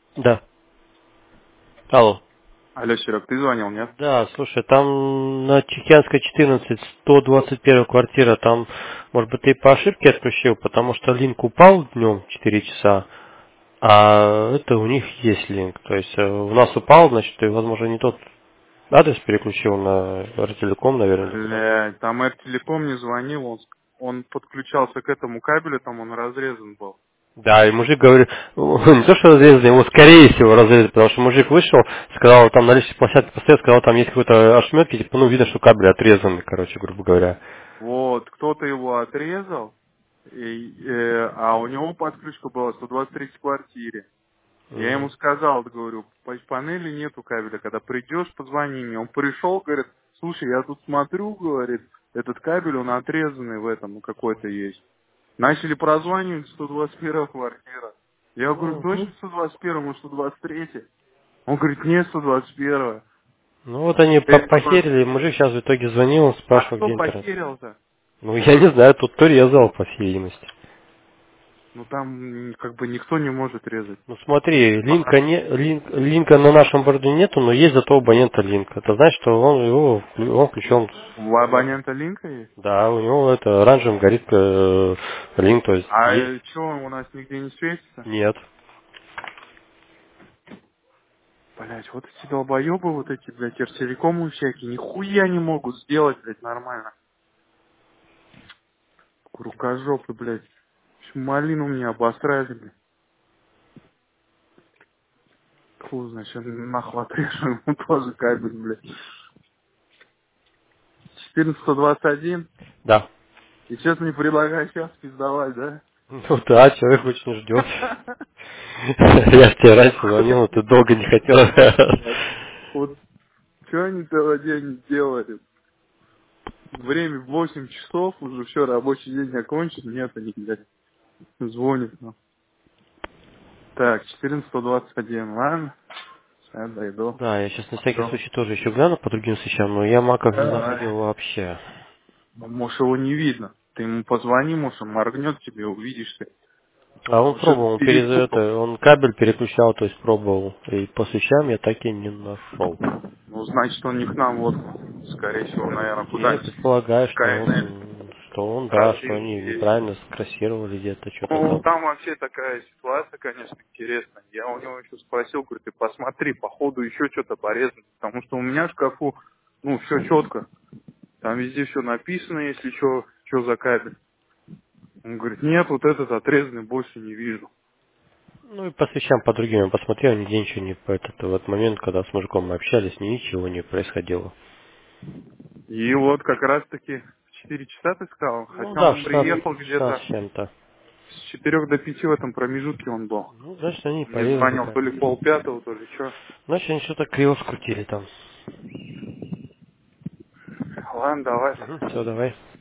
Да. Алло. Алло, Серег, ты звонил, нет? Да, слушай, там на Чехианской 14, 121 квартира, там, может быть, ты по ошибке отключил, потому что линк упал днем 4 часа, а это у них есть линк. То есть у нас упал, значит, ты, возможно, не тот адрес переключил на Ростелеком, наверное, не туда. Блядь, там Телеком не звонил, он подключался к этому кабелю, там он разрезан был. Да, и мужик говорит, не то, что разрезали, его скорее всего разрезали, потому что мужик вышел, сказал, там на личной площадке постоял, сказал, там есть какой-то ошметки, типа, ну, видно, что кабель отрезаны, короче, грубо говоря. Вот, кто-то его отрезал, а у него подключка была 123 в квартире. Я ему Мгм. сказал, говорю, по панели нету кабеля, когда придешь, позвони мне. Он пришел, говорит, слушай, я тут смотрю, говорит, этот кабель, он отрезанный в этом какой-то есть. Начали прозванивать 121 квартира. Я говорю, Ну, точно 121, может 123? Он говорит, нет, 121. ну, вот они похерили, и мужик сейчас в итоге звонил, он А спрашивал, кто где интернет. похерил-то? Ну, я не знаю, тут кто резал, по всей видимости. Ну там как бы никто не может резать. Ну, смотри, Ага. линка на нашем борде нету, но есть зато у абонента линк. Это значит, что он включен. У абонента линка есть? Да, у него это оранжевым горит линк, то есть А есть. что, у нас нигде не светится? Нет. Блять, вот эти долбоебы, вот эти, блядь, телекомы всякие, нихуя не могут сделать, блядь, нормально. Рукожопы, блядь. Всю малину мне обосрали, блядь. Фу, значит, нахуй отрежу ему тоже кабель, блядь. 1421. Да. И сейчас мне предлагают сейчас пиздовать, да? Ну да, человек очень ждет. Я ж тебе раньше звонил, но ты долго не хотел. Блядь, вот что они целый день делали? Время 8 часов, уже все, рабочий день окончен, нет, они, блядь, звонят нам. Так, 1421, ладно? Сейчас дойду. Да, я сейчас на всякий Все. случай тоже еще гляну по другим свечам, но я маков не Давай. находил вообще. Ну, может, его не видно. Ты ему позвони, может, он моргнет тебе, увидишь ты. А он Может, пробовал, перепутал. он кабель переключал, то есть пробовал. И по свечам я так и не нашел. Ну, значит, он не к нам, вот, скорее всего, наверное, Я куда-нибудь предполагаю, в КНЛ да, что разъезд они есть. неправильно скрасировали где-то, что-то Ну, там. там вообще такая ситуация, конечно, интересная. Я у него еще спросил, говорю, ты посмотри, походу еще что-то порезано. Потому что у меня в шкафу, ну, все четко. Там везде все написано, если что за кабель. Он говорит, нет, вот этот отрезанный больше не вижу. Ну и по свечам, по другим я посмотрел, нигде ничего не по этот вот момент, когда с мужиком мы общались, ничего не происходило. И вот как раз-таки в 4 часа ты сказал, Ну хотя да, он в 16, приехал 16 где-то с чем-то. с 4 до 5 в этом промежутке он был. Ну, значит, они Мне порезали звонил то ли кабель. полпятого, то ли что. Значит, они что-то криво скрутили там. Ладно, давай. Все, давай.